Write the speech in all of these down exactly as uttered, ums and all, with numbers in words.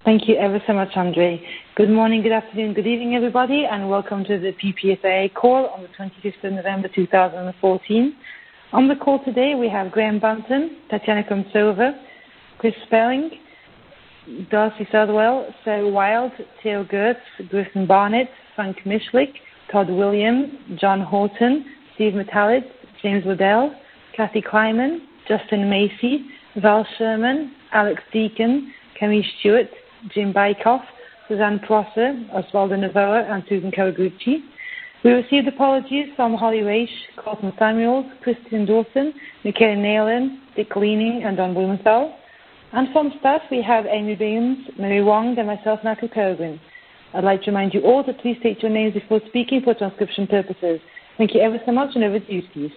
Thank you ever so much, Andre. Good morning, good afternoon, good evening, everybody, and welcome to the P P S A call on the twenty-fifth of November two thousand fourteen. On the call today, we have Graham Bunton, Tatiana Komsova, Chris Spelling, Darcy Southwell, Sarah Wild, Theo Gertz, Griffin Barnett, Frank Mishlik, Todd Williams, John Horton, Steve Metallit, James Waddell, Kathy Kleiman, Justin Macy, Val Sherman, Alex Deacon, Kemi Stewart, Jim Bykoff, Suzanne Prosser, Osvaldo Novoa, and Susan Kawaguchi. We received apologies from Holly Raish, Colton Samuels, Christian Dawson, Michaela Nayland, Dick Leaning, and Don Blumenthal. And from staff, we have Amy Beams, Mary Wong, and myself, Michael Peregrine. I'd like to remind you all to please state your names before speaking for transcription purposes. Thank you ever so much, and over to you, Steve.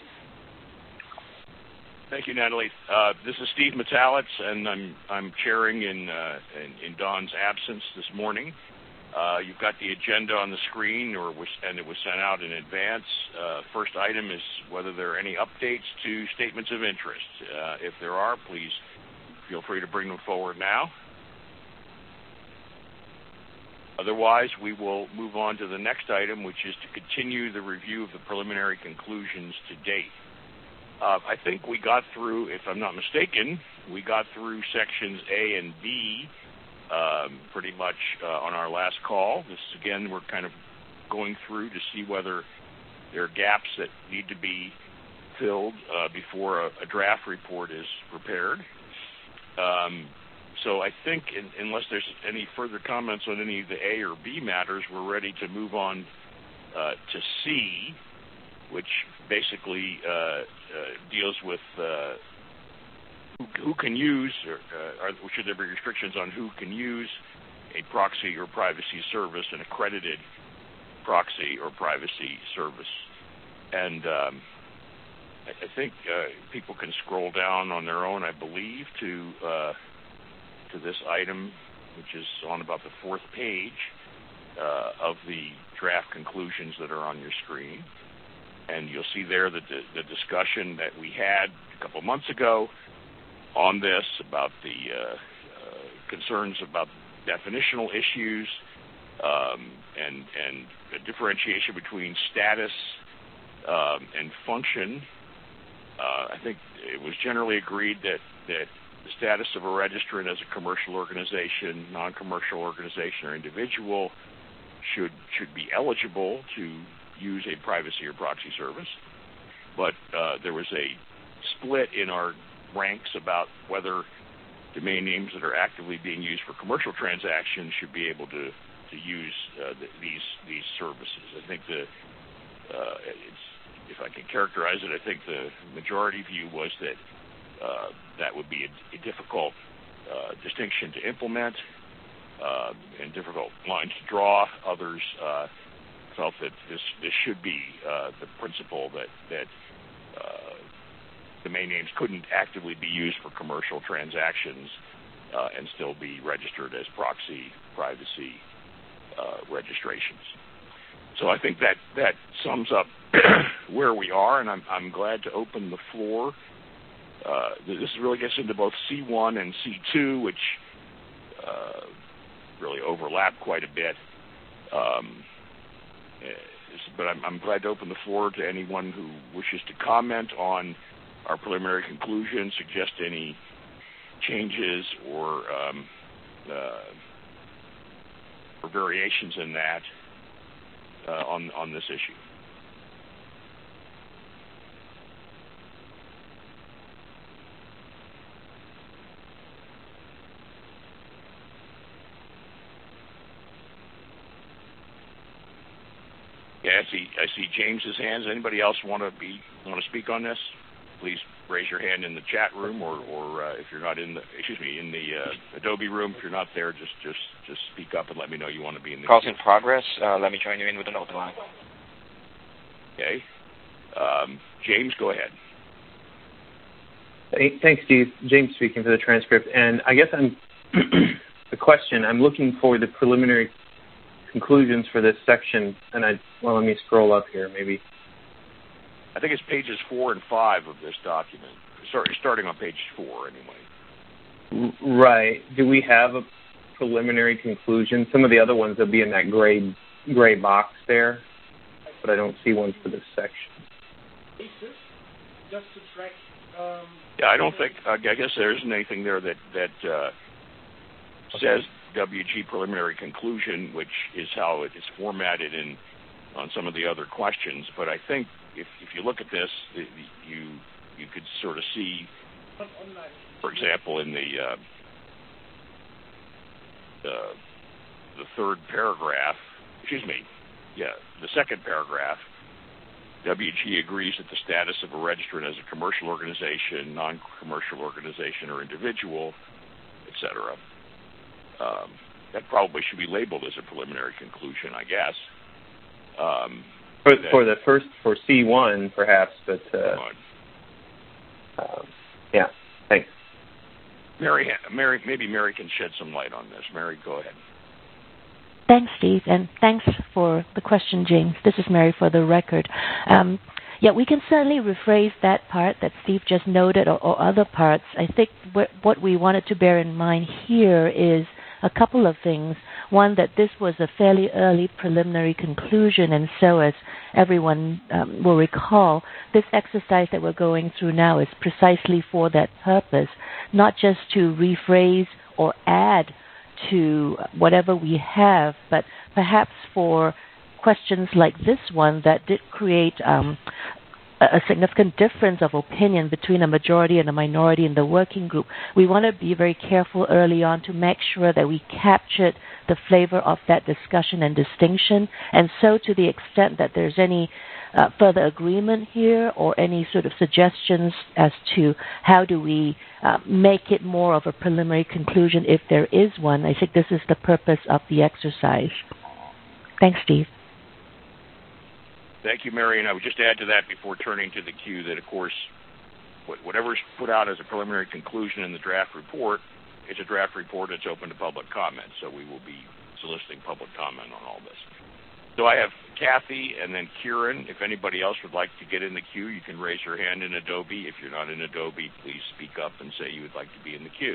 Thank you, Natalie. Uh, this is Steve Metallit, and I'm I'm chairing in, uh, in in Don's absence this morning. Uh, you've got the agenda on the screen, or was, and it was sent out in advance. Uh, first item is whether there are any updates to statements of interest. Uh, if there are, please feel free to bring them forward now. Otherwise, we will move on to the next item, which is to continue the review of the preliminary conclusions to date. Uh, I think we got through, if I'm not mistaken, we got through sections A and B um, pretty much uh, on our last call. This, again, we're kind of going through to see whether there are gaps that need to be filled uh, before a, a draft report is prepared. Um, so I think in, unless there's any further comments on any of the A or B matters, we're ready to move on uh, to C, which basically uh, uh, deals with uh, who, who can use, or uh, are, should there be restrictions on who can use a proxy or privacy service, an accredited proxy or privacy service. And um, I, I think uh, people can scroll down on their own, I believe, to uh, to this item, which is on about the fourth page uh, of the draft conclusions that are on your screen. And you'll see there that the, the discussion that we had a couple months ago on this about the uh, uh, concerns about definitional issues um, and, and the differentiation between status um, and function. Uh, I think it was generally agreed that, that the status of a registrant as a commercial organization, non-commercial organization, or individual should should be eligible to use a privacy or proxy service, but uh, there was a split in our ranks about whether domain names that are actively being used for commercial transactions should be able to to use uh, the, these these services. I think the uh, it's, if I can characterize it, I think the majority view was that uh, that would be a, a difficult uh, distinction to implement uh, and difficult lines to draw. Others Uh, felt that this this should be uh, the principle that that uh, domain names couldn't actively be used for commercial transactions uh, and still be registered as proxy privacy uh, registrations. So I think that that sums up where we are, and I'm I'm glad to open the floor. Uh, this really gets into both C one and C two, which uh, really overlap quite a bit. Um, But I'm, I'm glad to open the floor to anyone who wishes to comment on our preliminary conclusions, suggest any changes or, um, uh, or variations in that uh, on on this issue. Yeah, I see. I see James's hands. Anybody else want to be want to speak on this? Please raise your hand in the chat room, or, or uh, if you're not in the excuse me in the uh, Adobe room, if you're not there, just just just speak up and let me know you want to be in the. Call's in progress. Uh, let me join you in with an open line. Okay, um, James, go ahead. Hey, thanks, Steve. James speaking for the transcript, and I guess I'm the question. I'm looking for the preliminary conclusions for this section, and I well, let me scroll up here, maybe. I think it's pages four and five of this document. Sorry, starting on page four, anyway. Right. Do we have a preliminary conclusion. Some of the other ones will be in that gray gray box there, but I don't see one for this section. Yeah, I don't think. I guess there isn't anything there that that uh, says W G preliminary conclusion, which is how it is formatted in on some of the other questions. But I think if if you look at this, you you could sort of see, for example, in the uh, the the third paragraph, excuse me, yeah, the second paragraph. W G agrees that the status of a registrant as a commercial organization, non-commercial organization, or individual, et cetera. Um, that probably should be labeled as a preliminary conclusion, I guess. Um, for, that, for the first, for C one, perhaps, but uh, uh, yeah, thanks. Mary, Mary, maybe Mary can shed some light on this. Mary, go ahead. Thanks, Steve, and thanks for the question, James. This is Mary for the record. Um, yeah, we can certainly rephrase that part that Steve just noted or, or other parts. I think what, what we wanted to bear in mind here is a couple of things. One, that this was a fairly early preliminary conclusion, and so as everyone um, will recall, this exercise that we're going through now is precisely for that purpose, not just to rephrase or add to whatever we have, but perhaps for questions like this one that did create um, a significant difference of opinion between a majority and a minority in the working group. We want to be very careful early on to make sure that we captured the flavor of that discussion and distinction, and so to the extent that there's any uh, further agreement here or any sort of suggestions as to how do we uh, make it more of a preliminary conclusion if there is one, I think this is the purpose of the exercise. Thanks, Steve. Thank you, Mary. And I would just add to that before turning to the queue that, of course, whatever is put out as a preliminary conclusion in the draft report, it's a draft report. It's open to public comment, so we will be soliciting public comment on all this. So I have Kathy and then Kieran. If anybody else would like to get in the queue, you can raise your hand in Adobe. If you're not in Adobe, please speak up and say you would like to be in the queue.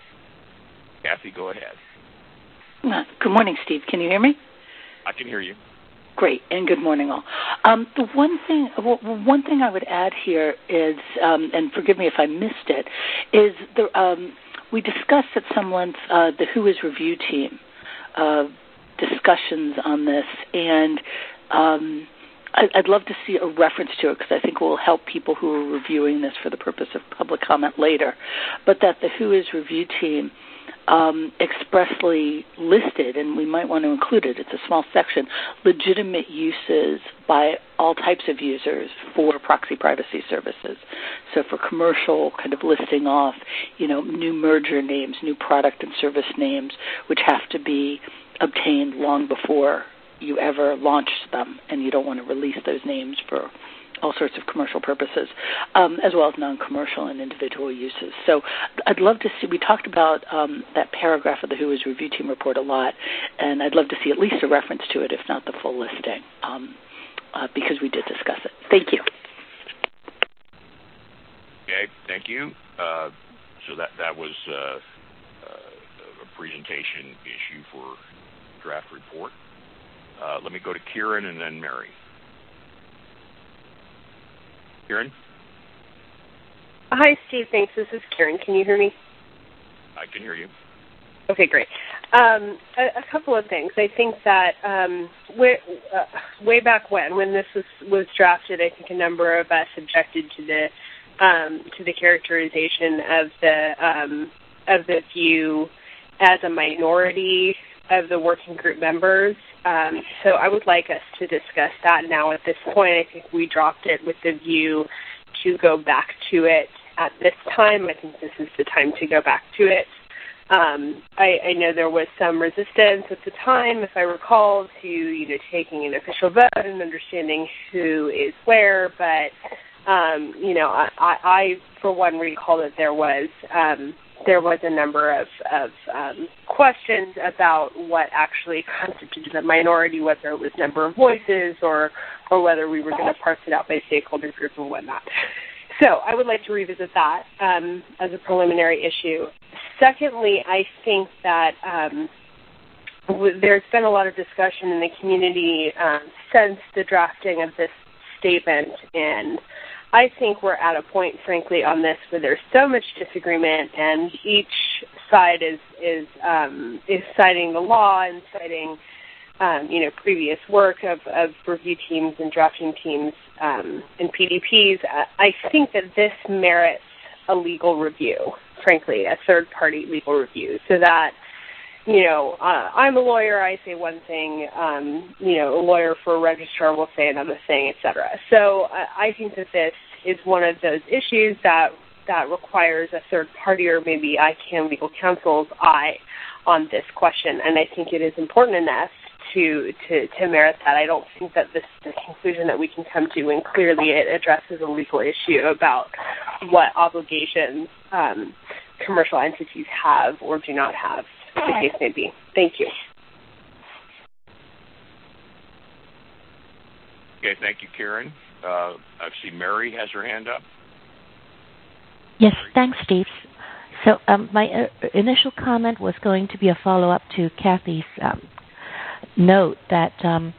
Kathy, go ahead. Good morning, Steve. Can you hear me? I can hear you. Great, and good morning, all. Um, the one thing, well, one thing I would add here is, um, and forgive me if I missed it, is the, um, we discussed at some length uh, the Who Is review team uh, discussions on this, and um, I'd love to see a reference to it because I think it will help people who are reviewing this for the purpose of public comment later, but that the Who Is review team Um, expressly listed, and we might want to include it, it's a small section, legitimate uses by all types of users for proxy privacy services. So for commercial, kind of listing off, you know, new merger names, new product and service names, which have to be obtained long before you ever launch them, and you don't want to release those names for all sorts of commercial purposes, um, as well as non-commercial and individual uses. So I'd love to see, we talked about um, that paragraph of the Who Is review team report a lot, and I'd love to see at least a reference to it, if not the full listing, um, uh, because we did discuss it. Thank you. Okay, thank you. Uh, so that, that was uh, uh, a presentation issue for draft report. Uh, let me go to Kieran and then Mary. Kieran? Hi, Steve. Thanks. This is Kieran. Can you hear me? I can hear you. Okay, great. Um, a, a couple of things. I think that um, way, uh, way back when, when this was, was drafted, I think a number of us objected to the um, to the characterization of the um, of the view as a minority of the working group members. Um, so I would like us to discuss that now at this point. I think we dropped it with the view to go back to it at this time. I think this is the time to go back to it. Um, I, I know there was some resistance at the time, if I recall, to you know taking an official vote and understanding who is where, but um, you know, I, I, for one, recall that there was um, there was a number of, of um, questions about what actually constituted a minority, whether it was number of voices or or whether we were going to parse it out by stakeholder group and whatnot. So I would like to revisit that um, as a preliminary issue. secondly, I think that um, w- there's been a lot of discussion in the community um, since the drafting of this statement, and I think we're at a point, frankly, on this where there's so much disagreement, and each side is is um, is citing the law and citing, um, you know, previous work of, of review teams and drafting teams um, and P D Ps. I think that this merits a legal review, frankly, a third-party legal review, so that, you know, uh, I'm a lawyer, I say one thing, um, you know, a lawyer for a registrar will say another thing, et cetera. So uh, I think that this is one of those issues that that requires a third party or maybe I C A N legal counsel's eye on this question. And I think it is important enough to, to, to merit that. I don't think that this is the conclusion that we can come to, and clearly it addresses a legal issue about what obligations um, commercial entities have or do not have, the case may be. Thank you. Okay, thank you, Karen. Uh, I see Mary has her hand up. Yes, thanks, Steve. So um, my uh, initial comment was going to be a follow-up to Kathy's um, note that um,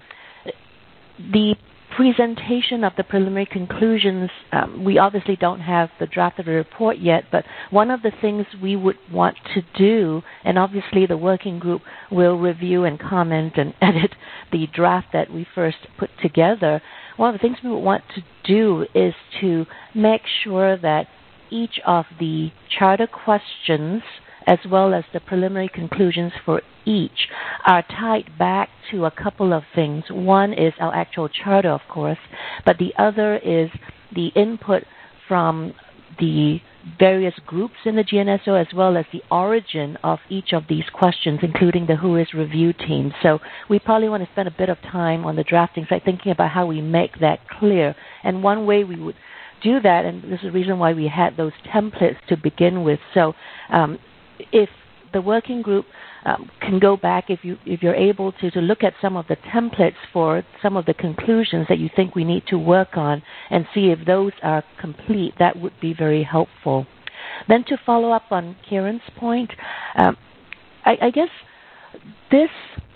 the presentation of the preliminary conclusions, um, we obviously don't have the draft of the report yet, but one of the things we would want to do, and obviously the working group will review and comment and edit the draft that we first put together, one of the things we would want to do is to make sure that each of the charter questions as well as the preliminary conclusions for each are tied back to a couple of things. One is our actual charter, of course, but the other is the input from the various groups in the G N S O as well as the origin of each of these questions, including the W H O I S review team. So we probably want to spend a bit of time on the drafting side thinking about how we make that clear. And one way we would do that, and this is the reason why we had those templates to begin with. So um, if the working group um, can go back, if, you, if you're able to, to look at some of the templates for some of the conclusions that you think we need to work on and see if those are complete, that would be very helpful. Then to follow up on Karen's point, um, I, I guess this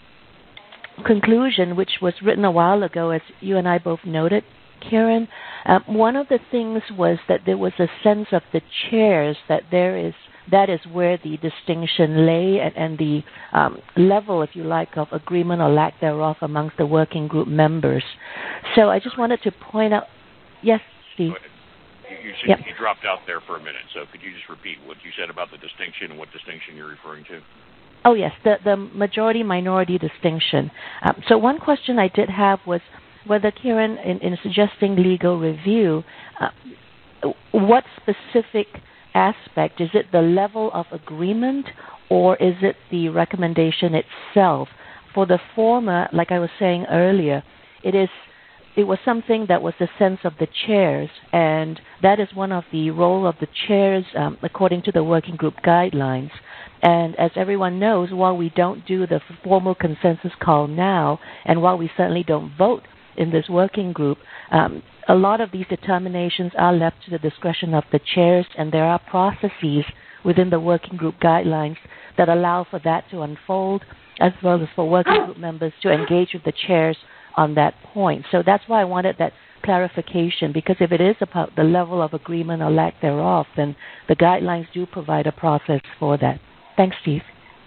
conclusion, which was written a while ago, as you and I both noted, Karen, um, one of the things was that there was a sense of the chairs that there is that is where the distinction lay and, and the um, level, if you like, of agreement or lack thereof amongst the working group members. So I just wanted to point out, yes, Steve. You, you, said yep. you dropped out there for a minute, so could you just repeat what you said about the distinction and what distinction you're referring to? Oh, yes, the, the majority-minority distinction. Um, so one question I did have was whether Karen, in, in suggesting legal review, uh, what specific aspect, is it the level of agreement or is it the recommendation itself? For the former, like I was saying earlier, it is it was something that was the sense of the chairs, and that is one of the role of the chairs um, according to the working group guidelines. And as everyone knows, while we don't do the formal consensus call now, and while we certainly don't vote in this working group, um, a lot of these determinations are left to the discretion of the chairs, and there are processes within the working group guidelines that allow for that to unfold, as well as for working group members to engage with the chairs on that point. So that's why I wanted that clarification, because if it is about the level of agreement or lack thereof, then the guidelines do provide a process for that. Thanks, Steve.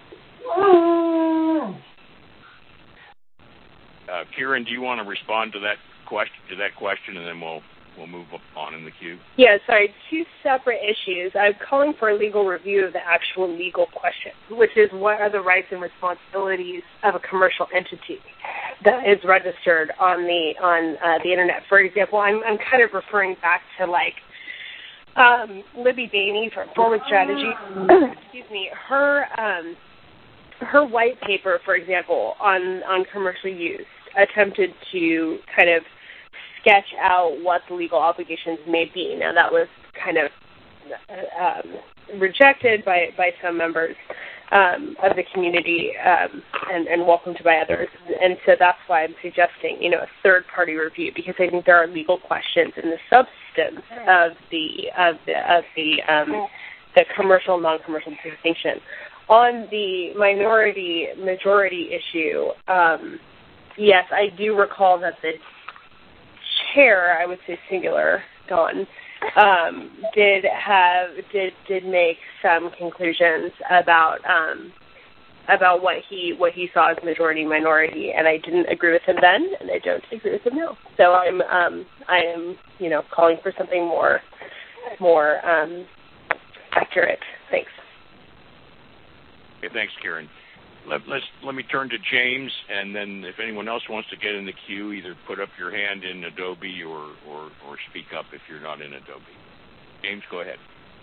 Uh, Kieran, do you want to respond to that question, to that question, and then we'll we'll move on in the queue? Yeah, sorry, two separate issues. I'm calling for a legal review of the actual legal question, which is what are the rights and responsibilities of a commercial entity that is registered on the on uh, the internet. For example, I'm I'm kind of referring back to like um, Libby Bainey from Forward Strategy. Excuse me, her um, her white paper, for example, on on commercial use, attempted to kind of sketch out what the legal obligations may be. Now, that was kind of um, rejected by, by some members um, of the community um, and, and welcomed by others. And so that's why I'm suggesting, you know, a third-party review, because I think there are legal questions in the substance of the of the of the um, the commercial non-commercial distinction. On the minority majority issue, um, yes, I do recall that the chair, I would say singular, Dawn, um, did have did did make some conclusions about um, about what he what he saw as majority minority, and I didn't agree with him then, and I don't agree with him now. So I'm um, I am you know calling for something more more um, accurate. Thanks. Okay, thanks, Karen. Let, let's, let me turn to James, and then if anyone else wants to get in the queue, either put up your hand in Adobe or, or, or speak up if you're not in Adobe. James, go ahead.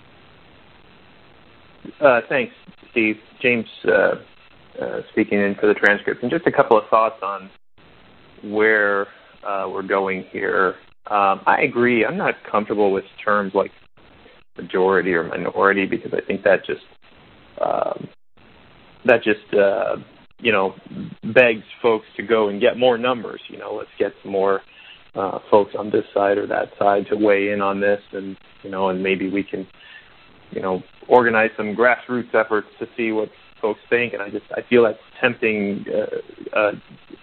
Uh, thanks, Steve. James uh, uh, speaking in for the transcript. And just a couple of thoughts on where uh, we're going here. Um, I agree. I'm not comfortable with terms like majority or minority because I think that just um, that just uh, you know begs folks to go and get more numbers. You know, let's get some more uh, folks on this side or that side to weigh in on this, and you know, and maybe we can you know organize some grassroots efforts to see what folks think. And I just I feel that's tempting uh, uh,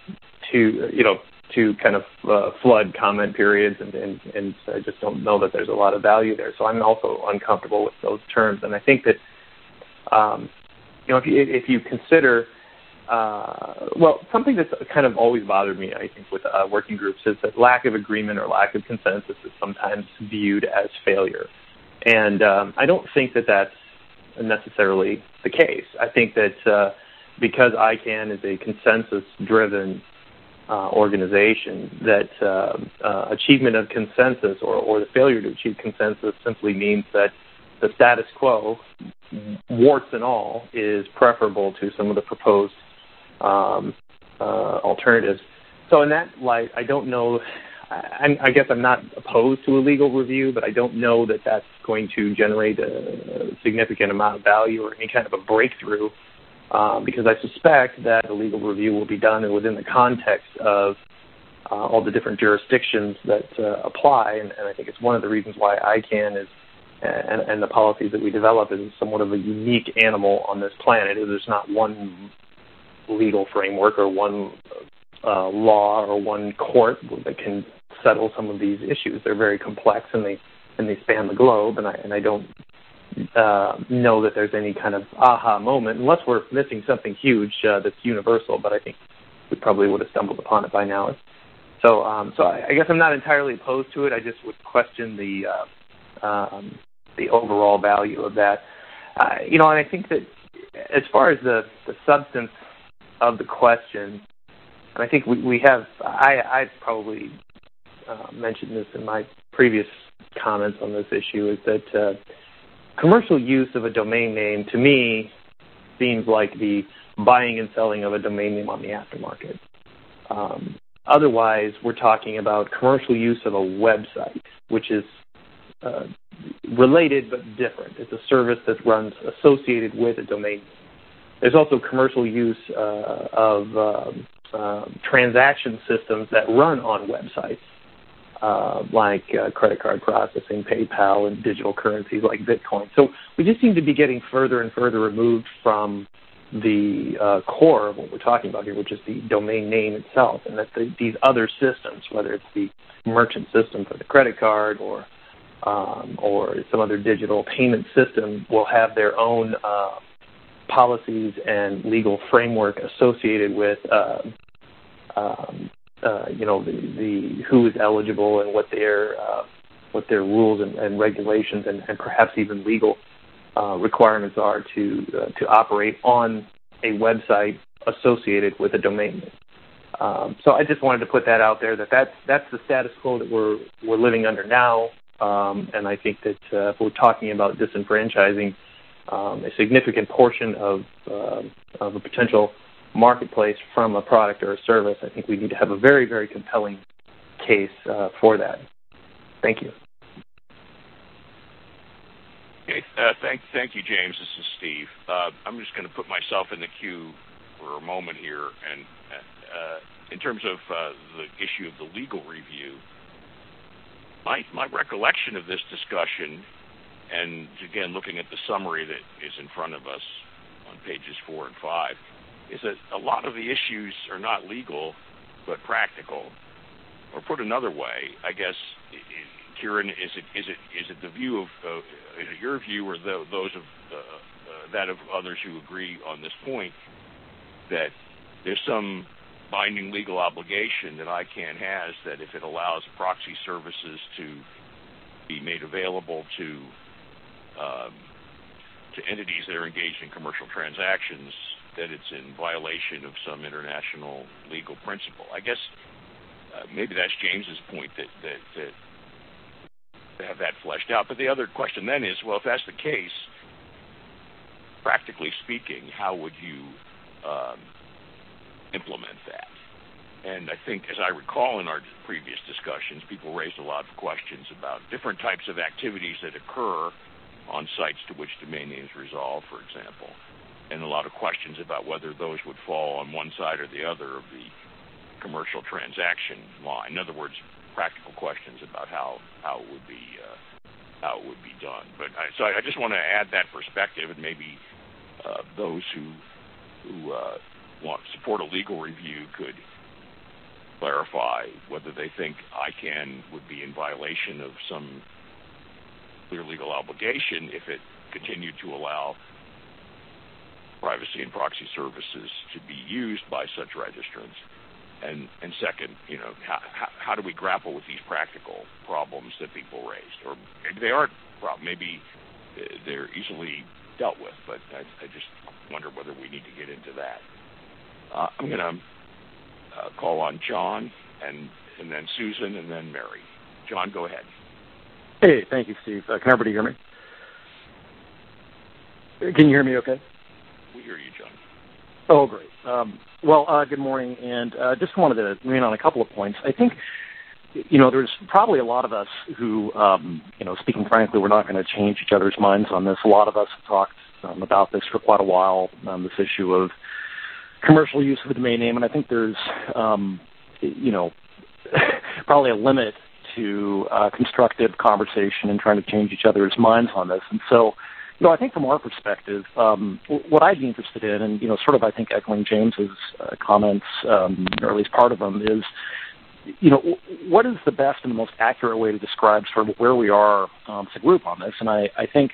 to you know. to kind of uh, flood comment periods, and, and, and I just don't know that there's a lot of value there. So I'm also uncomfortable with those terms. And I think that, um, you know, if you, if you consider, uh, well, something that's kind of always bothered me, I think, with uh, working groups is that lack of agreement or lack of consensus is sometimes viewed as failure. And um, I don't think that that's necessarily the case. I think that uh, because I CAN is a consensus-driven Uh, organization, that uh, uh, achievement of consensus or, or the failure to achieve consensus simply means that the status quo, warts and all, is preferable to some of the proposed um, uh, alternatives. So in that light, I don't know, I, I guess I'm not opposed to a legal review, but I don't know that that's going to generate a, a significant amount of value or any kind of a breakthrough. Um, because I suspect that a legal review will be done within the context of uh, all the different jurisdictions that uh, apply, and, and I think it's one of the reasons why I CAN is, and, and the policies that we develop is somewhat of a unique animal on this planet. There's not one legal framework or one uh, law or one court that can settle some of these issues. They're very complex, and they and they span the globe, and I and I don't. Uh, know that there's any kind of aha moment, unless we're missing something huge uh, that's universal, but I think we probably would have stumbled upon it by now. So um, so I, I guess I'm not entirely opposed to it. I just would question the uh, um, the overall value of that. Uh, you know, and I think that as far as the, the substance of the question, and I think we, we have, I, I probably uh, mentioned this in my previous comments on this issue, is that uh, commercial use of a domain name, to me, seems like the buying and selling of a domain name on the aftermarket. Um, otherwise, we're talking about commercial use of a website, which is uh, related but different. It's a service that runs associated with a domain name. There's also commercial use uh, of um, uh, transaction systems that run on websites. Uh, like uh, credit card processing, PayPal, and digital currencies like Bitcoin. So we just seem to be getting further and further removed from the uh, core of what we're talking about here, which is the domain name itself, and that the, these other systems, whether it's the merchant system for the credit card or um, or some other digital payment system, will have their own uh, policies and legal framework associated with uh, um, Uh, you know, the, the who is eligible and what their uh, what their rules and, and regulations and, and perhaps even legal uh, requirements are to uh, to operate on a website associated with a domain name. Um, so I just wanted to put that out there, that that's, that's the status quo that we're we're living under now, um, and I think that uh, if we're talking about disenfranchising um, a significant portion of uh, of a potential marketplace from a product or a service, I think we need to have a very, very compelling case uh, for that. Thank you. Okay, uh, thank, thank you, James. This is Steve. Uh, I'm just going to put myself in the queue for a moment here, and uh, in terms of uh, the issue of the legal review, my my recollection of this discussion and again, looking at the summary that is in front of us on pages four and five, is that a lot of the issues are not legal, but practical. Or put another way, I guess, Kieran, is it is it is it the view of uh, is it your view or the, those of uh, uh, that of others who agree on this point that there's some binding legal obligation that I C A N has that if it allows proxy services to be made available to um, to entities that are engaged in commercial transactions, that it's in violation of some international legal principle. I guess uh, maybe that's James's point that, that, that to have that fleshed out. But the other question then is, well, if that's the case, practically speaking, how would you um, implement that? And I think, as I recall in our previous discussions, people raised a lot of questions about different types of activities that occur on sites to which domain names resolve, for example, and a lot of questions about whether those would fall on one side or the other of the commercial transaction line. In other words, practical questions about how, how it would be uh, how it would be done. But I, so I just want to add that perspective, and maybe uh, those who who uh, want support a legal review could clarify whether they think I C A N would be in violation of some clear legal obligation if it continued to allow privacy and proxy services to be used by such registrants. And, and second, you know, how, how, how do we grapple with these practical problems that people raised? Or maybe they aren't problems. Maybe they're easily dealt with, but I, I just wonder whether we need to get into that. Uh, I'm going to uh, call on John, and, and then Susan, and then Mary. John, go ahead. Hey, thank you, Steve. Uh, can everybody hear me? Can you hear me okay? We hear you, John. Oh, great. Um, well, uh, good morning, and uh, just wanted to lean on a couple of points. I think, you know, there's probably a lot of us who, um, you know, speaking frankly, we're not going to change each other's minds on this. A lot of us have talked um, about this for quite a while, um, this issue of commercial use of the domain name, and I think there's, um, you know, probably a limit to uh, constructive conversation and trying to change each other's minds on this. And so, you know, I think from our perspective, um, what I'd be interested in, and, you know, sort of I think echoing James's uh, comments, um, or at least part of them, is, you know, what is the best and the most accurate way to describe sort of where we are um, as a group on this? And I, I think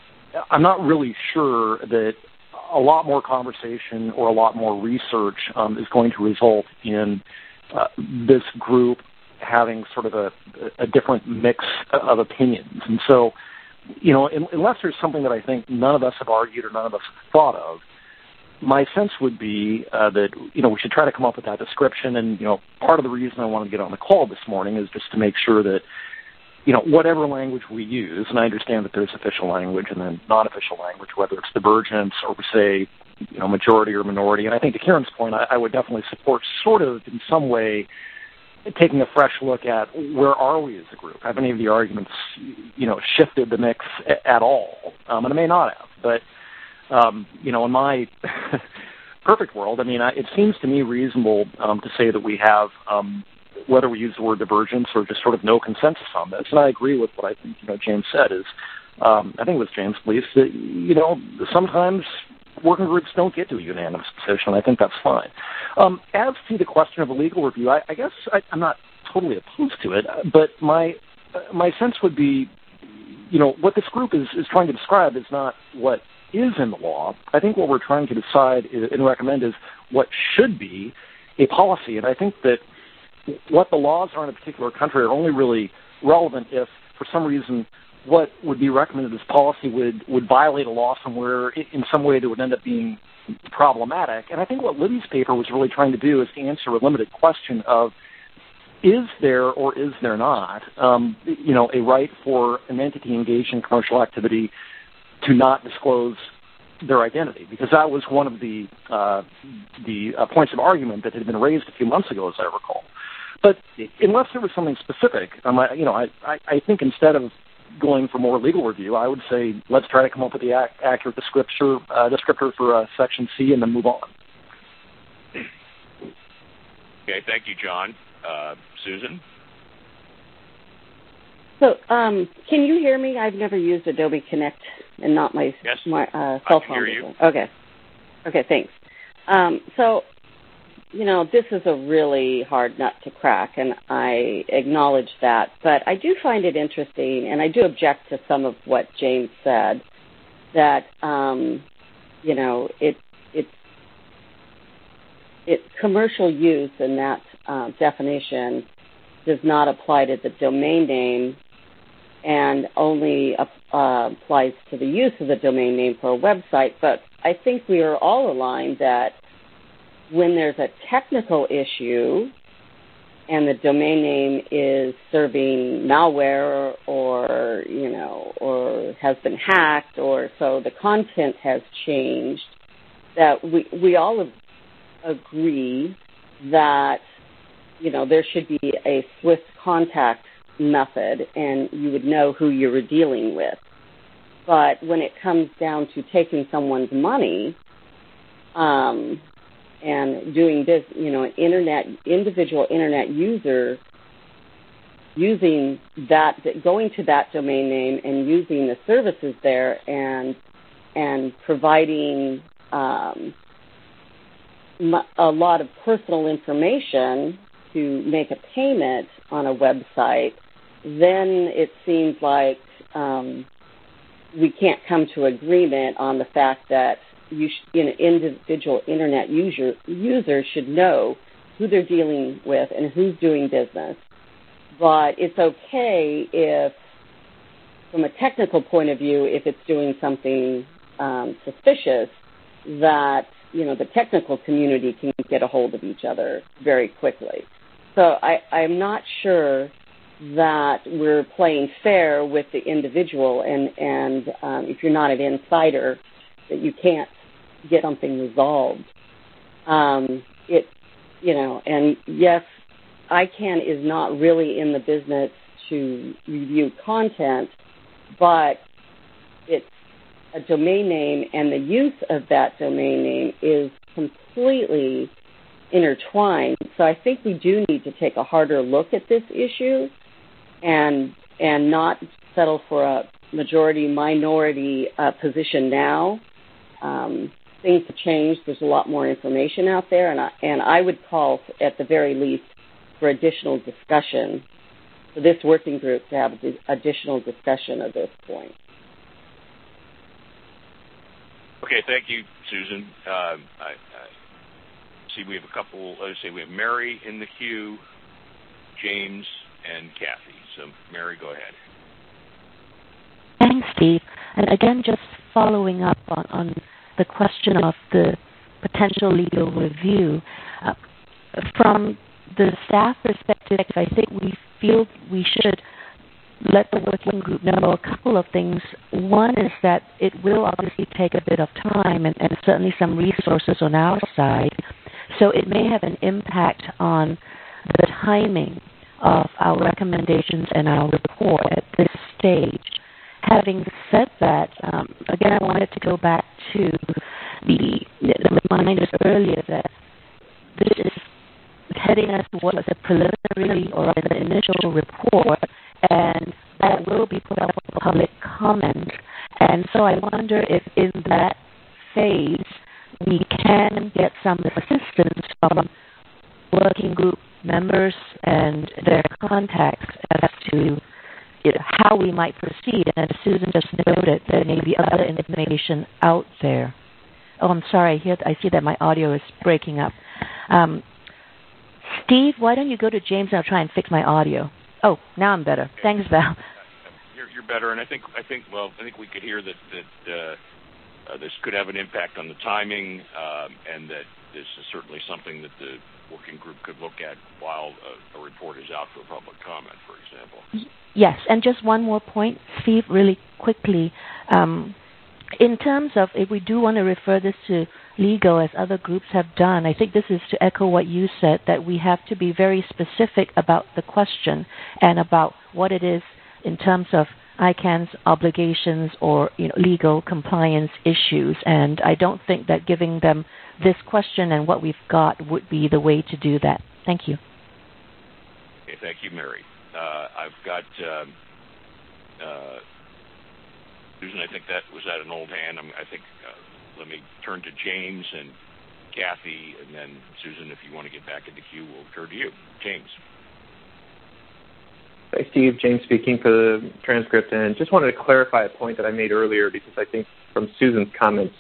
I'm not really sure that a lot more conversation or a lot more research um, is going to result in uh, this group having sort of a, a different mix of opinions. And so, you know, unless there's something that I think none of us have argued or none of us have thought of, my sense would be uh, that, you know, we should try to come up with that description. And, you know, part of the reason I wanted to get on the call this morning is just to make sure that, you know, whatever language we use, and I understand that there's official language and then non-official language, whether it's divergence or, say, you know, majority or minority. And I think to Kieran's point, I, I would definitely support sort of in some way taking a fresh look at where are we as a group. Have any of the arguments, you know, shifted the mix at all? Um, and it may not have. But, um, you know, in my perfect world, I mean, I, it seems to me reasonable um, to say that we have, um, whether we use the word divergence or just sort of no consensus on this. And I agree with what I think, you know, James said is, um, I think it was James, please, that, you know, sometimes working groups don't get to a unanimous decision. I think that's fine. Um, as to the question of a legal review, I, I guess I, I'm not totally opposed to it, but my uh, my sense would be, you know, what this group is, is trying to describe is not what is in the law. I think what we're trying to decide is, and recommend is what should be a policy. And I think that what the laws are in a particular country are only really relevant if, for some reason, what would be recommended as policy would, would violate a law somewhere in some way that would end up being problematic. And I think what Libby's paper was really trying to do is to answer a limited question of, is there or is there not, um, you know, a right for an entity engaged in commercial activity to not disclose their identity? Because that was one of the uh, the uh, points of argument that had been raised a few months ago, as I recall. But unless there was something specific, um, I, you know, I, I, I think instead of going for more legal review, I would say let's try to come up with the ac- accurate descriptor, uh, descriptor for uh, Section C and then move on. Okay, thank you, John. Uh, Susan? So, um, can you hear me? I've never used Adobe Connect and not my, yes. my uh, cell phone. I can hear you. Okay. Okay, thanks. Um, so, you know, this is a really hard nut to crack, and I acknowledge that. But I do find it interesting, and I do object to some of what James said, that, um, you know, it, it, it, commercial use in that uh, definition does not apply to the domain name and only uh, applies to the use of the domain name for a website. But I think we are all aligned that when there's a technical issue and the domain name is serving malware or, you know, or has been hacked, or so the content has changed, that we, we all agree that, you know, there should be a swift contact method and you would know who you were dealing with. But when it comes down to taking someone's money um, and doing this, you know, an internet, individual internet user using that, going to that domain name and using the services there and and providing um, a lot of personal information to make a payment on a website, then it seems like um, we can't come to agreement on the fact that you sh- an individual internet user user should know who they're dealing with and who's doing business. But it's okay if, from a technical point of view, if it's doing something um, suspicious, that, you know, the technical community can get a hold of each other very quickly. So I, I'm not sure that we're playing fair with the individual, and, and um, if you're not an insider, that you can't get something resolved. Um, it, you know, and yes, I CANN is not really in the business to review content, but it's a domain name, and the use of that domain name is completely intertwined. So I think we do need to take a harder look at this issue and and not settle for a majority-minority uh, position now. Um, things have changed. There's a lot more information out there, and I, and I would call, at the very least, for additional discussion, for this working group to have additional discussion at this point. Okay, thank you, Susan. Uh, I, I see we have a couple, let's say we have Mary in the queue, James, and Kathy. So, Mary, go ahead. Thanks, Steve. And again, just following up on, on the question of the potential legal review, uh, from the staff perspective, I think we feel we should let the working group know a couple of things. One is that it will obviously take a bit of time and, and certainly some resources on our side, so it may have an impact on the timing of our recommendations and our report at this stage. Having said that, um, again, I wanted to go back to the, the reminders earlier that this is heading us towards a preliminary or an initial report, and that will be put up for public comment. And so I wonder if in that phase we can get some assistance from working group members and their contacts as to, you know, how we might proceed. And as Susan just noted, there may be other information out there. Oh, I'm sorry. Here, I see that my audio is breaking up. Um, Steve, why don't you go to James and I'll try and fix my audio. Oh, now I'm better. Okay. Thanks, Val. You're, you're better, and I think I think well, I think we could hear that that uh, uh, this could have an impact on the timing, um, and that this is certainly something that the working group could look at while a, a report is out for public comment, for example. Yes, and just one more point, Steve, really quickly. Um, in terms of if we do want to refer this to legal, as other groups have done, I think this is to echo what you said, that we have to be very specific about the question and about what it is in terms of I CANN's obligations or, you know, legal compliance issues. And I don't think that giving them this question and what we've got would be the way to do that. Thank you. Okay, thank you, Mary. Uh, I've got um, uh, Susan, I think that was at an old hand. I'm, I think uh, let me turn to James and Kathy, and then Susan, if you want to get back in the queue, we'll turn to you. James. Hi, Steve. James speaking for the transcript, and just wanted to clarify a point that I made earlier, because I think from Susan's comments,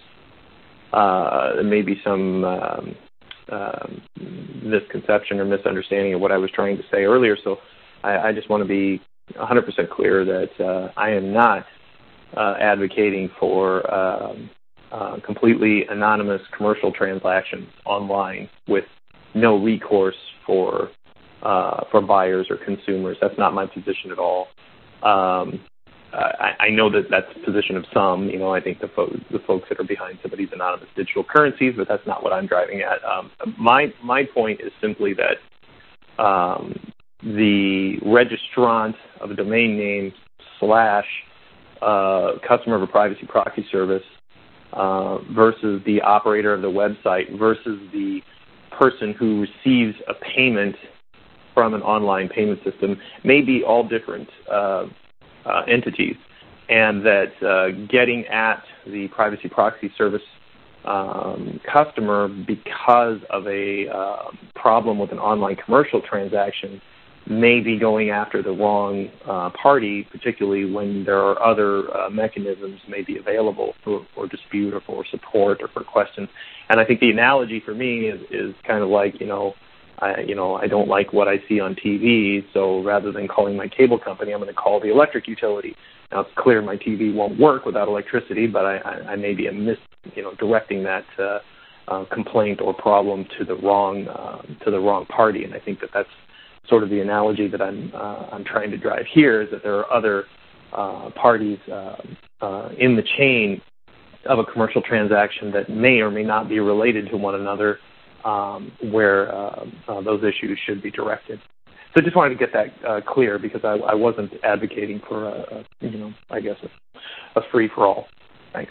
uh, there may be some um, um, misconception or misunderstanding of what I was trying to say earlier. So I, I just want to be one hundred percent clear that uh, I am not uh, advocating for um, uh, completely anonymous commercial transactions online with no recourse for uh, for buyers or consumers. That's not my position at all. Um, I, I know that that's the position of some. You know, I think the, fo- the folks that are behind some of these anonymous digital currencies, but that's not what I'm driving at. Um, my my point is simply that um, the registrant of a domain name slash uh, customer of a privacy proxy service uh, versus the operator of the website versus the person who receives a payment from an online payment system may be all different uh, uh, entities, and that uh, getting at the privacy proxy service um, customer because of a uh, problem with an online commercial transaction may be going after the wrong uh, party, particularly when there are other uh, mechanisms may be available for, for dispute or for support or for questions. And I think the analogy for me is, is kind of like, you know, I, you know, I don't like what I see on T V, so rather than calling my cable company, I'm going to call the electric utility. Now, it's clear my T V won't work without electricity, but I, I, I may be a mis, you know, directing that uh, uh, complaint or problem to the wrong uh, to the wrong party. And I think that that's sort of the analogy that I'm uh, I'm trying to drive here, is that there are other uh, parties uh, uh, in the chain of a commercial transaction that may or may not be related to one another, um, where uh, uh, those issues should be directed. So I just wanted to get that uh, clear, because I, I wasn't advocating for a, a you know, I guess a, a free for all. Thanks.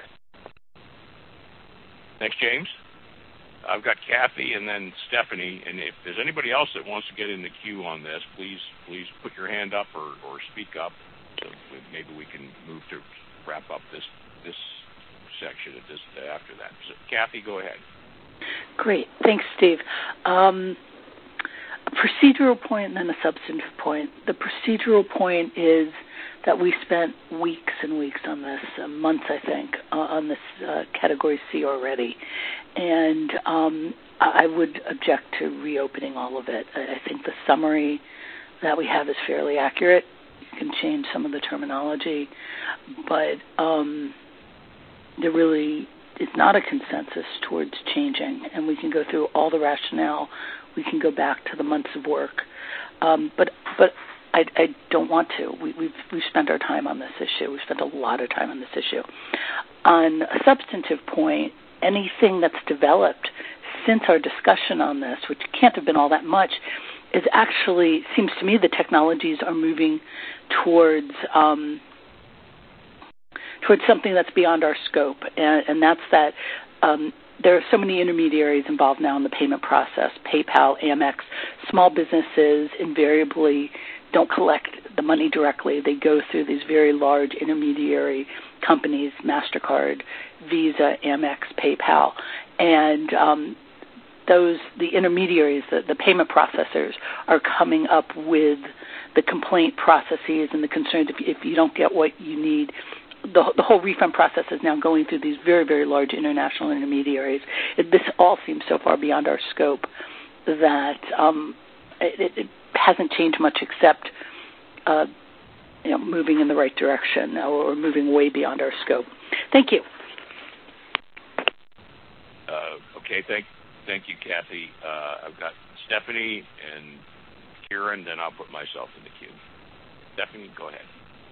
Thanks, James. I've got Kathy and then Stephanie, and if there's anybody else that wants to get in the queue on this, please please put your hand up or, or speak up, so maybe we can move to wrap up this this section at this after that. So, Kathy, go ahead. Great. Thanks, Steve. Um, a procedural point and then a substantive point. The procedural point is that we spent weeks and weeks on this, uh, months, I think, uh, on this uh, Category C already. And um, I would object to reopening all of it. I think the summary that we have is fairly accurate. You can change some of the terminology, but um, there really is not a consensus towards changing, and we can go through all the rationale. We can go back to the months of work. Um, but but I, I don't want to. We, we've, we've spent our time on this issue. We've spent a lot of time on this issue. On a substantive point, anything that's developed since our discussion on this, which can't have been all that much, is actually, seems to me the technologies are moving towards um, towards something that's beyond our scope, and, and that's that um, there are so many intermediaries involved now in the payment process, PayPal, Amex. Small businesses invariably don't collect the money directly. They go through these very large intermediary companies, MasterCard, Visa, Amex, PayPal, and um, those, the intermediaries, the, the payment processors, are coming up with the complaint processes and the concerns if, if you don't get what you need. The, the whole refund process is now going through these very, very large international intermediaries. It, this all seems so far beyond our scope that um, it, it hasn't changed much, except uh, you know, moving in the right direction or moving way beyond our scope. Thank you. Uh, okay, thank, thank you, Kathy. Uh, I've got Stephanie and Kieran, then I'll put myself in the queue. Stephanie, go ahead.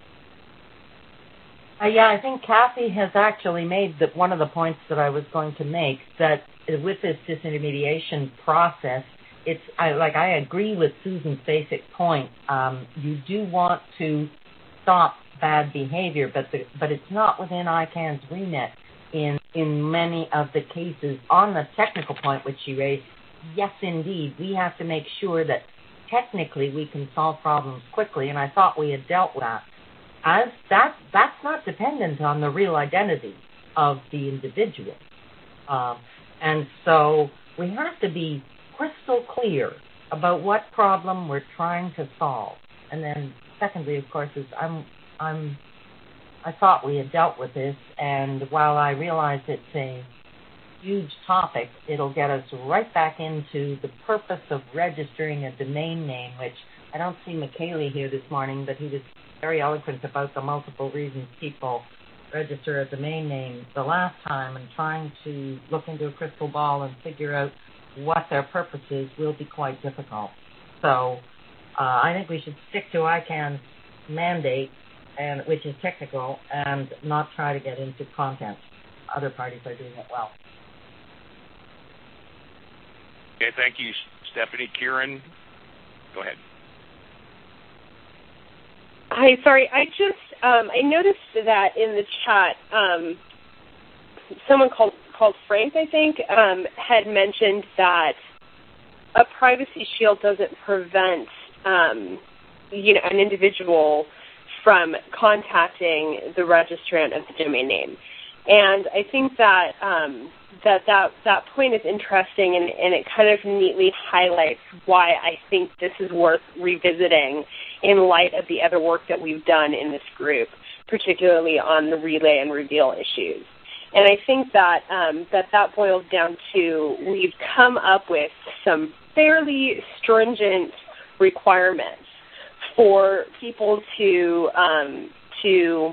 Uh, yeah, I think Kathy has actually made the, one of the points that I was going to make, that with this disintermediation process, it's I, like I agree with Susan's basic point. Um, you do want to stop bad behavior, but the, but it's not within I CANN's remit in in many of the cases. On the technical point which she raised, yes, indeed, we have to make sure that technically we can solve problems quickly, and I thought we had dealt with that. as that that's not dependent on the real identity of the individual. Um, and so we have to be crystal clear about what problem we're trying to solve. And then secondly, of course, is I'm I'm I thought we had dealt with this, and while I realize it's a huge topic, it'll get us right back into the purpose of registering a domain name, which I don't see McKaylee here this morning, but he was very eloquent about the multiple reasons people register a domain name the last time, and trying to look into a crystal ball and figure out what their purpose is will be quite difficult. So uh, I think we should stick to I CANN's mandate, and which is technical, and not try to get into content. Other parties are doing it well. Okay, thank you, Stephanie. Kieran, go ahead. Hi, sorry. I just um, I noticed that in the chat, um, someone called called Frank, I think, um, had mentioned that a privacy shield doesn't prevent um, you know an individual from contacting the registrant of the domain name. And I think that um, that, that that point is interesting, and, and it kind of neatly highlights why I think this is worth revisiting in light of the other work that we've done in this group, particularly on the relay and reveal issues. And I think that um, that, that boils down to we've come up with some fairly stringent requirements for people to um, to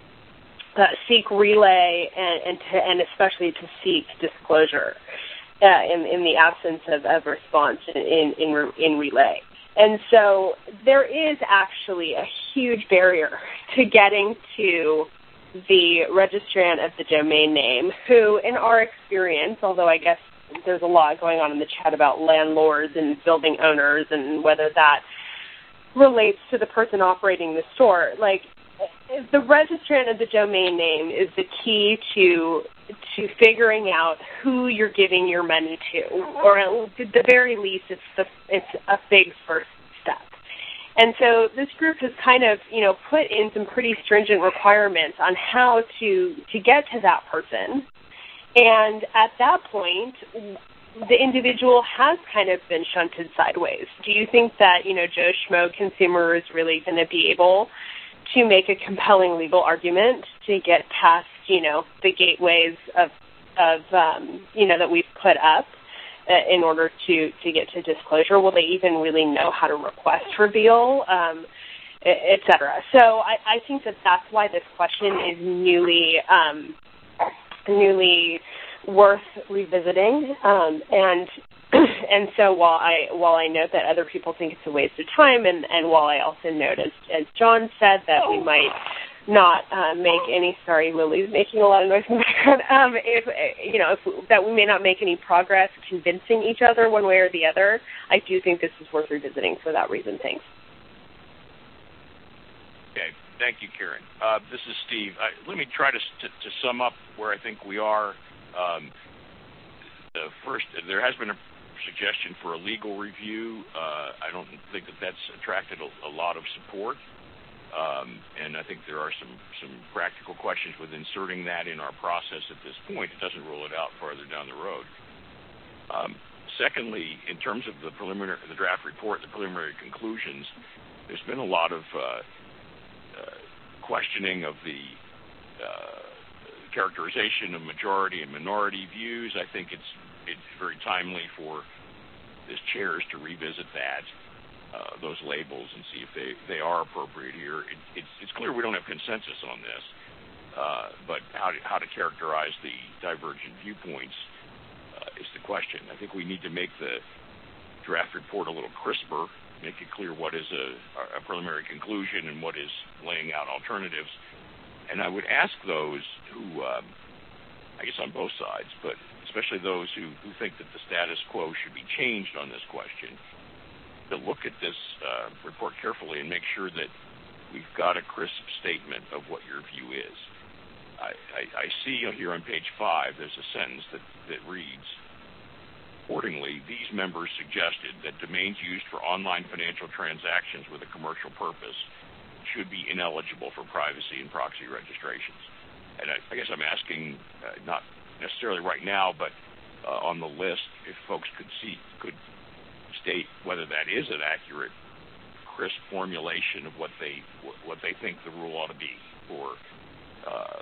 uh, seek relay and and, to, and especially to seek disclosure uh, in in the absence of, of response in in in relay. And so there is actually a huge barrier to getting to the registrant of the domain name, who, in our experience, although I guess there's a lot going on in the chat about landlords and building owners and whether that relates to the person operating the store, like the registrant of the domain name is the key to to figuring out who you're giving your money to, or at the very least, it's the it's a big first step. And so this group has kind of, you know, put in some pretty stringent requirements on how to to get to that person. And at that point, the individual has kind of been shunted sideways. Do you think that, you know, Joe Schmo consumer is really going to be able to make a compelling legal argument to get past, you know, the gateways of, of um, you know, that we've put up uh, in order to, to get to disclosure? Will they even really know how to request reveal, um, et cetera? So I, I think that that's why this question is newly um, newly worth revisiting, um, and and so while I while I note that other people think it's a waste of time, and, and while I also note, as, as John said, that we might not uh, make any sorry, Lily's making a lot of noise in the background. Um, if you know, if, that we may not make any progress convincing each other one way or the other, I do think this is worth revisiting for that reason. Thanks. Okay, thank you, Karen. Uh, this is Steve. I, let me try to, to to sum up where I think we are. Um, the first, there has been a suggestion for a legal review. Uh, I don't think that that's attracted a, a lot of support, um, and I think there are some, some practical questions with inserting that in our process at this point. It doesn't rule it out farther down the road. Um, secondly, in terms of the preliminary, the draft report, the preliminary conclusions, there's been a lot of uh, uh, questioning of the uh, characterization of majority and minority views. I think it's it's very timely for this chairs to revisit that, uh, those labels, and see if they, they are appropriate here. It, it's it's clear we don't have consensus on this, uh, but how to, how to characterize the divergent viewpoints uh, is the question. I think we need to make the draft report a little crisper, make it clear what is a, a preliminary conclusion and what is laying out alternatives. And I would ask those who, um, I guess on both sides, but especially those who, who think that the status quo should be changed on this question, to look at this uh, report carefully and make sure that we've got a crisp statement of what your view is. I, I, I see here on page five, there's a sentence that, that reads, accordingly, these members suggested that domains used for online financial transactions with a commercial purpose should be ineligible for privacy and proxy registrations. And I, I guess I'm asking, uh, not necessarily right now, but uh, on the list, if folks could see, could state whether that is an accurate, crisp formulation of what they what they think the rule ought to be for uh,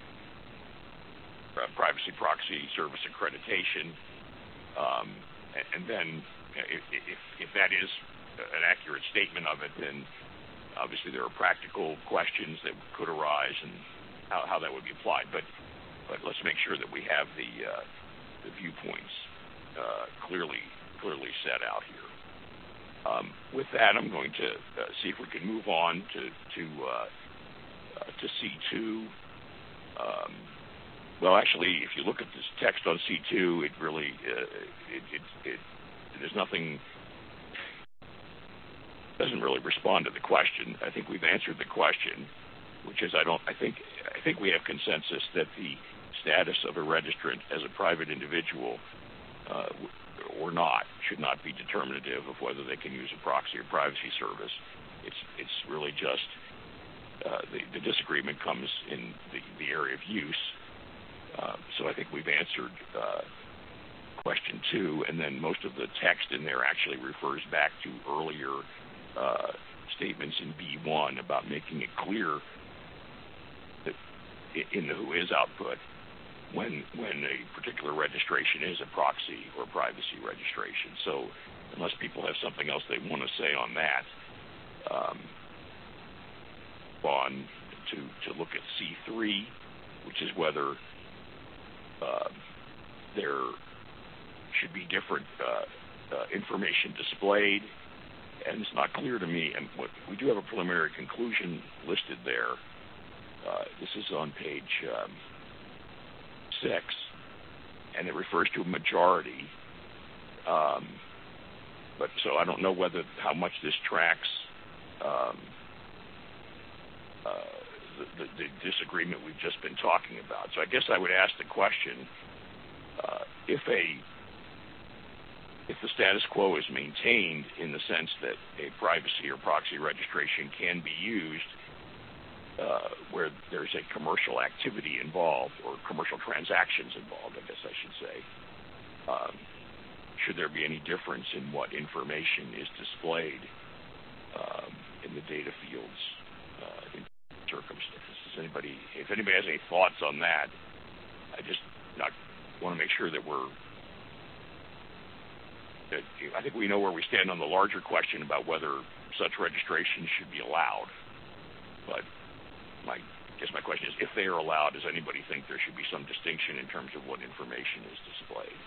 privacy proxy service accreditation, um, and, and then if, if if that is an accurate statement of it, then obviously there are practical questions that could arise and how, how that would be applied. But but let's make sure that we have the uh, the viewpoints uh, clearly clearly set out here. Um, with that, I'm going to uh, see if we can move on to to uh, uh, to C two. Um, well, actually, if you look at this text on C two, it really uh, it, it, it there's nothing. Doesn't really respond to the question. I think we've answered the question, which is I don't. I think I think we have consensus that the status of a registrant as a private individual uh, or not should not be determinative of whether they can use a proxy or privacy service. It's it's really just uh, the, the disagreement comes in the, the area of use. Uh, so I think we've answered uh, question two, and then most of the text in there actually refers back to earlier Uh, statements in B one about making it clear that in the who is output when when a particular registration is a proxy or privacy registration. So unless people have something else they want to say on that, um, on to, to look at C three, which is whether uh, there should be different uh, uh, information displayed. And it's not clear to me, and what, we do have a preliminary conclusion listed there. Uh, this is on page um, six, and it refers to a majority. Um, but so I don't know whether how much this tracks um, uh, the, the, the disagreement we've just been talking about. So I guess I would ask the question: uh, if a If the status quo is maintained in the sense that a privacy or proxy registration can be used uh, where there's a commercial activity involved or commercial transactions involved, I guess I should say, um, should there be any difference in what information is displayed um, in the data fields uh, in circumstances? Does anybody, if anybody has any thoughts on that, I just not want to make sure that we're I think we know where we stand on the larger question about whether such registrations should be allowed. But my, I guess my question is, if they are allowed, does anybody think there should be some distinction in terms of what information is displayed?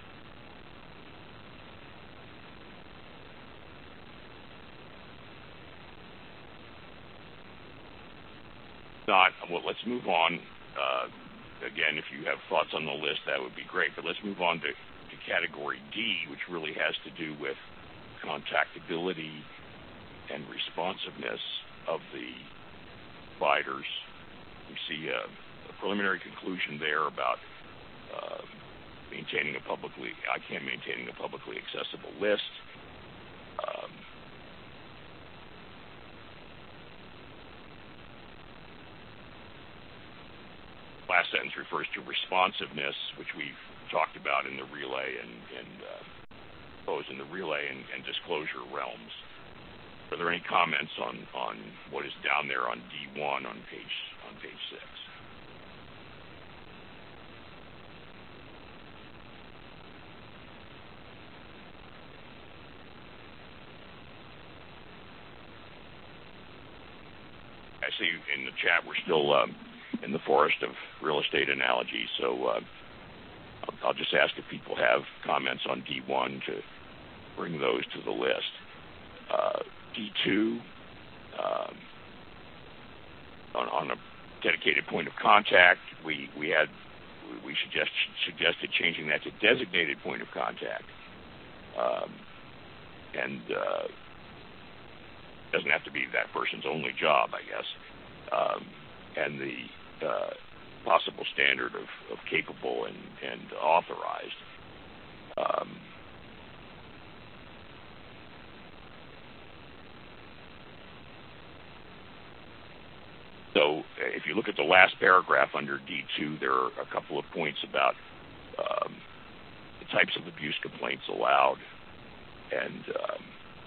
Not, well, let's move on. Uh, again, if you have thoughts on the list, that would be great. But let's move on to to category D, which really has to do with contactability and responsiveness of the providers. We see a, a preliminary conclusion there about uh, maintaining a publicly, I CANN maintaining a publicly accessible list. Um, last sentence refers to responsiveness, which we've talked about in the relay and, and uh, posed in the relay and, and disclosure realms. Are there any comments on, on what is down there on D one on page on page six? I see in the chat we're still um, in the forest of real estate analogies, so uh, I'll, I'll just ask if people have comments on D one to bring those to the list. Uh, D two, um, on, on a dedicated point of contact, we, we had we suggest, suggested changing that to designated point of contact, um, and uh, doesn't have to be that person's only job, I guess. Um, and the uh, possible standard of, of capable and, and authorized. Um, So if you look at the last paragraph under D two, there are a couple of points about um, the types of abuse complaints allowed and um,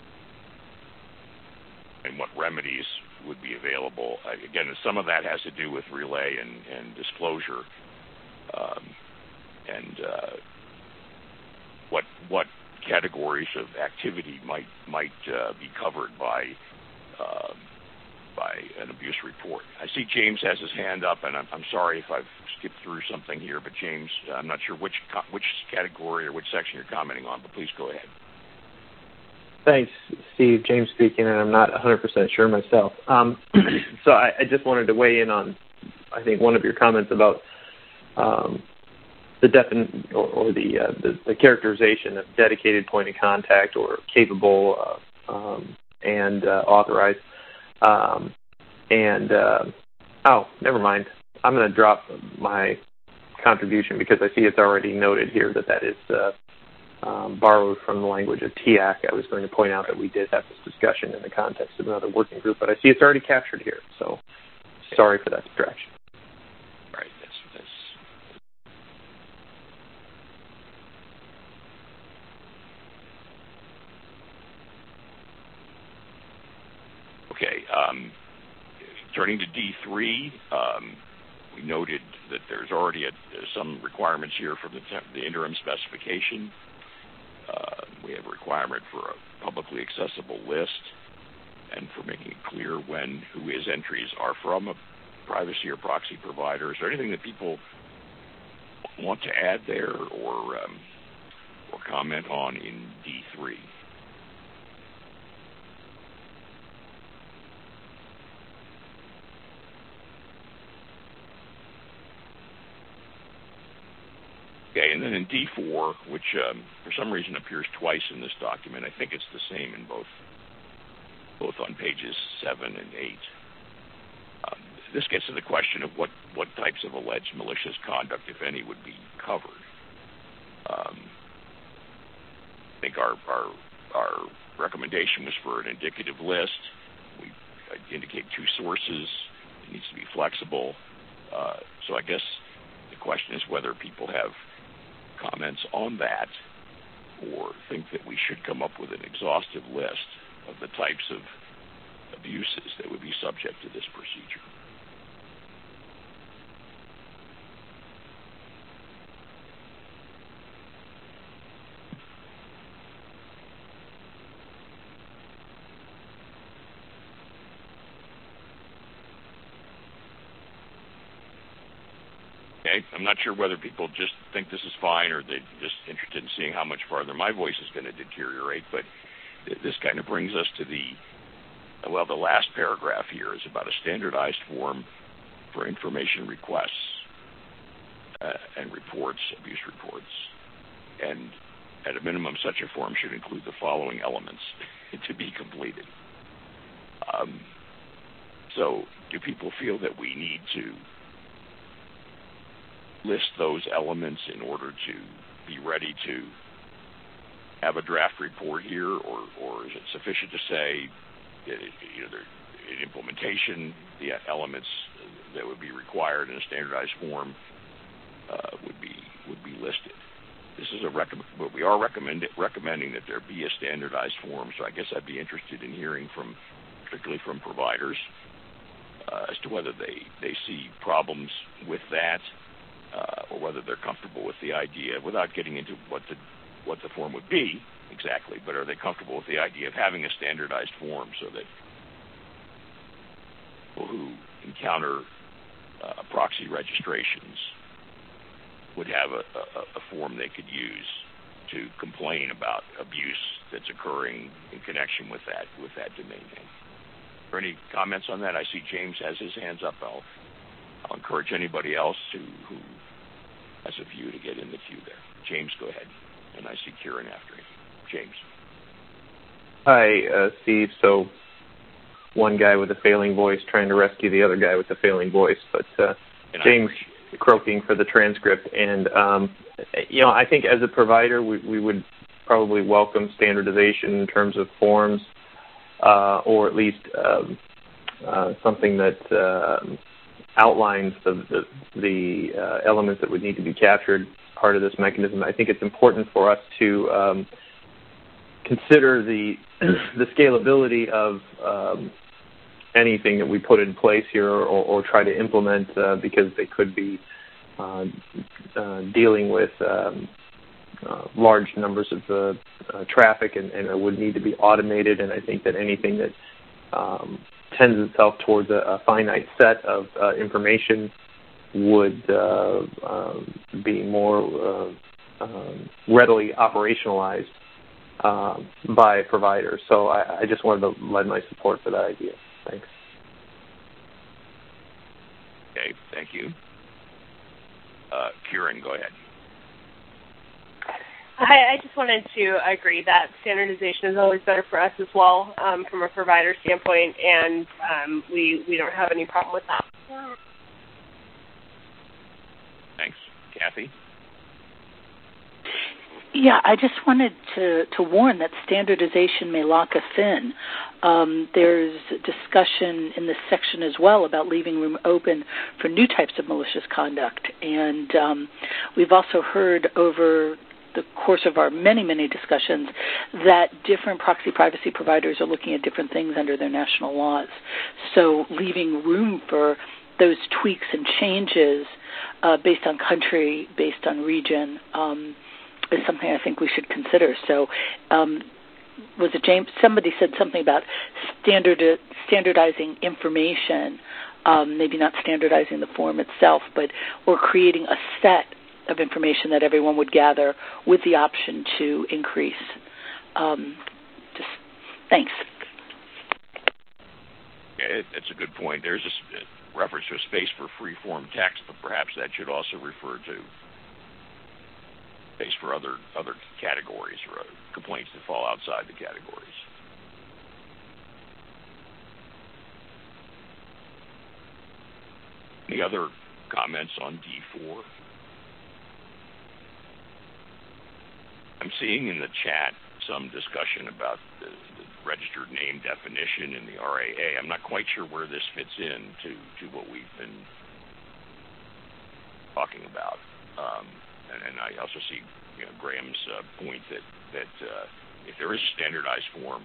and what remedies would be available. Again, some of that has to do with relay and, and disclosure, um, and uh, what what categories of activity might might uh, be covered by uh, by an abuse report. I see James has his hand up, and I'm, I'm sorry if I've skipped through something here, but James, I'm not sure which which category or which section you're commenting on, but please go ahead. Thanks, Steve. James speaking, and I'm not one hundred percent sure myself. Um, so I, I just wanted to weigh in on, I think, one of your comments about um, the defin- or, or the, uh, the the characterization of dedicated point of contact or capable uh, um, and uh, authorized. Um, and uh, oh, never mind. I'm going to drop my contribution because I see it's already noted here that that is uh, um, borrowed from the language of T A C. I was going to point out that we did have this discussion in the context of another working group, but I see it's already captured here. So sorry for that distraction. Right. That's, that's okay. Um, turning to D three, um, we noted that there's already a, some requirements here from the, the interim specification. Uh, we have a requirement for a publicly accessible list and for making it clear when who his entries are from a privacy or proxy provider. Is there anything that people want to add there or um, or comment on in D three? Okay, and then in D four, which um, for some reason appears twice in this document, I think it's the same in both both on pages seven and eight. Um, this gets to the question of what, what types of alleged malicious conduct, if any, would be covered. Um, I think our, our our recommendation was for an indicative list. We indicate two sources. It needs to be flexible. Uh, so I guess the question is whether people have comments on that or think that we should come up with an exhaustive list of the types of abuses that would be subject to this procedure. Okay, I'm not sure whether people just think this is fine or they're just interested in seeing how much farther my voice is going to deteriorate, but th- this kind of brings us to the, well, the last paragraph here is about a standardized form for information requests uh, and reports, abuse reports. And at a minimum, such a form should include the following elements to be completed. Um, so do people feel that we need to list those elements in order to be ready to have a draft report here, or, or is it sufficient to say that it, you know, there, in implementation, the elements that would be required in a standardized form uh, would be would be listed? This is a recommend, but we are recommend, recommending that there be a standardized form. So I guess I'd be interested in hearing from, particularly from providers, uh, as to whether they they see problems with that. Uh, or whether they're comfortable with the idea, without getting into what the what the form would be exactly, but are they comfortable with the idea of having a standardized form so that people who encounter uh, proxy registrations would have a, a, a form they could use to complain about abuse that's occurring in connection with that with that domain name. Are there any comments on that? I see James has his hands up. I'll I'll encourage anybody else who, who has a view to get in the queue there. James, go ahead. And I see Kieran after him. James. Hi, uh, Steve. So one guy with a failing voice trying to rescue the other guy with a failing voice. But uh, James croaking for the transcript. And, um, you know, I think as a provider, we, we would probably welcome standardization in terms of forms uh, or at least um, uh, something that uh, outlines the, the, the uh, elements that would need to be captured, part of this mechanism. I think it's important for us to um, consider the the scalability of um, anything that we put in place here or, or try to implement uh, because they could be uh, uh, dealing with um, uh, large numbers of uh, uh, traffic and, and it would need to be automated. And I think that anything that um, tends itself towards a, a finite set of uh, information would uh, um, be more uh, um, readily operationalized uh, by providers. So I, I just wanted to lend my support for that idea. Thanks. Okay, thank you. Uh, Kieran, go ahead. I, I just wanted to agree that standardization is always better for us as well um, from a provider standpoint, and um, we, we don't have any problem with that. Thanks. Kathy? Yeah, I just wanted to, to warn that standardization may lock us in. Um, there's discussion in this section as well about leaving room open for new types of malicious conduct. And um, we've also heard over the course of our many, many discussions that different proxy privacy providers are looking at different things under their national laws. So leaving room for those tweaks and changes uh, based on country, based on region, um, is something I think we should consider. So um, was it James? Somebody said something about standard, standardizing information, um, maybe not standardizing the form itself, but or creating a set of information that everyone would gather with the option to increase. Um, just thanks. Yeah, that's a good point. There's a reference to a space for free-form text, but perhaps that should also refer to space for other other categories or uh, complaints that fall outside the categories. Any other comments on D four? I'm seeing in the chat some discussion about the, the registered name definition in the R A A. I'm not quite sure where this fits in to, to what we've been talking about. Um, and, and I also see you know, Graham's uh, point that, that uh, if there is a standardized form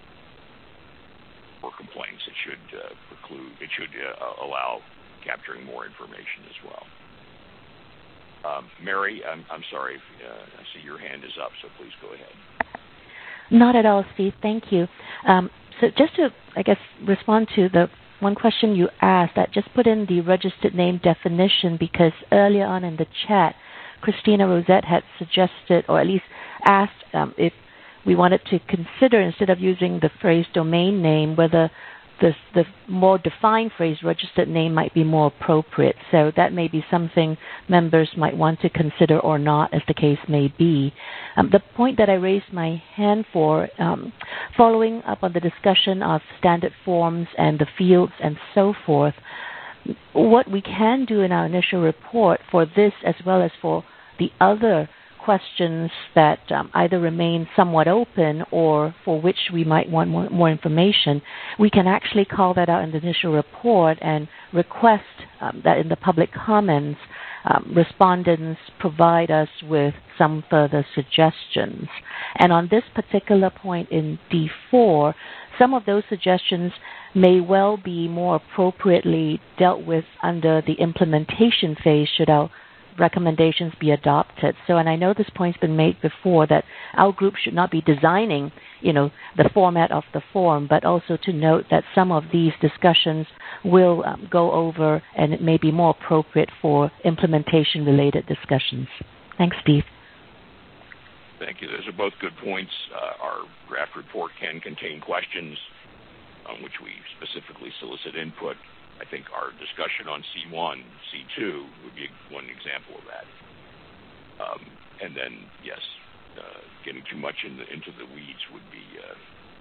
for complaints, it should uh, preclude, it should uh, allow capturing more information as well. Um, Mary, I'm, I'm sorry, if, uh, I see your hand is up, so please go ahead. Not at all, Steve. Thank you. Um, so just to, I guess, respond to the one question you asked, that just put in the registered name definition because earlier on in the chat, Christina Rosette had suggested, or at least asked um, if we wanted to consider, instead of using the phrase domain name, whether the, the more defined phrase registered name might be more appropriate. So that may be something members might want to consider or not, as the case may be. Um, the point that I raised my hand for, um, following up on the discussion of standard forms and the fields and so forth, what we can do in our initial report for this as well as for the other questions that um, either remain somewhat open or for which we might want more, more information, we can actually call that out in the initial report and request um, that in the public comments, um, respondents provide us with some further suggestions. And on this particular point in D four, some of those suggestions may well be more appropriately dealt with under the implementation phase should our recommendations be adopted. So, and I know this point's been made before, that our group should not be designing, you know, the format of the form, but also to note that some of these discussions will um, go over and it may be more appropriate for implementation-related discussions. Thanks, Steve. Thank you. Those are both good points. Uh, our draft report can contain questions on which we specifically solicit input. I think our discussion on C one, C two would be one example of that. Um, and then, yes, uh, getting too much in the, into the weeds would be uh,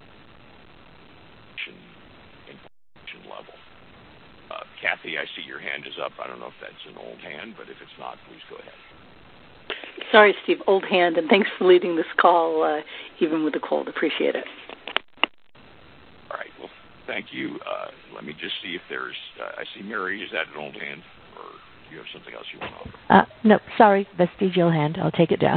information level. Uh, Kathy, I see your hand is up. I don't know if that's an old hand, but if it's not, please go ahead. Sorry, Steve, old hand, and thanks for leading this call, uh, even with the cold. Appreciate it. All right. Well, Thank you. Uh, let me just see if there's, uh, I see Mary, is that an old hand, or do you have something else you want to offer? Uh, no, sorry, vestigial hand. I'll take it down.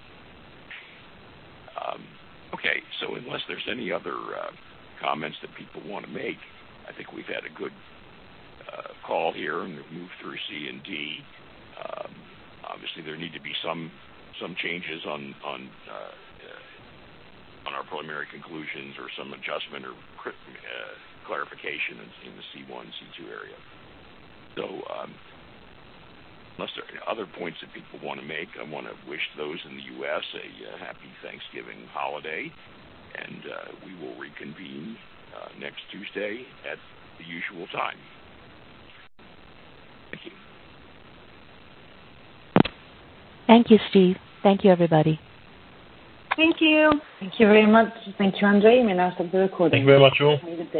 Um, okay, so unless there's any other uh, comments that people want to make, I think we've had a good uh, call here, and we've moved through C and D. Um, obviously, there need to be some some changes on on uh, uh, on our preliminary conclusions, or some adjustment or uh, clarification in, in the C one, C two area. So, um, unless there are other points that people want to make, I want to wish those in the U S a uh, happy Thanksgiving holiday, and uh, we will reconvene uh, next Tuesday at the usual time. Thank you. Thank you, Steve. Thank you, everybody. Thank you. Thank you very much. Thank you, Andre. You may now stop the recording. Thank you very much, all.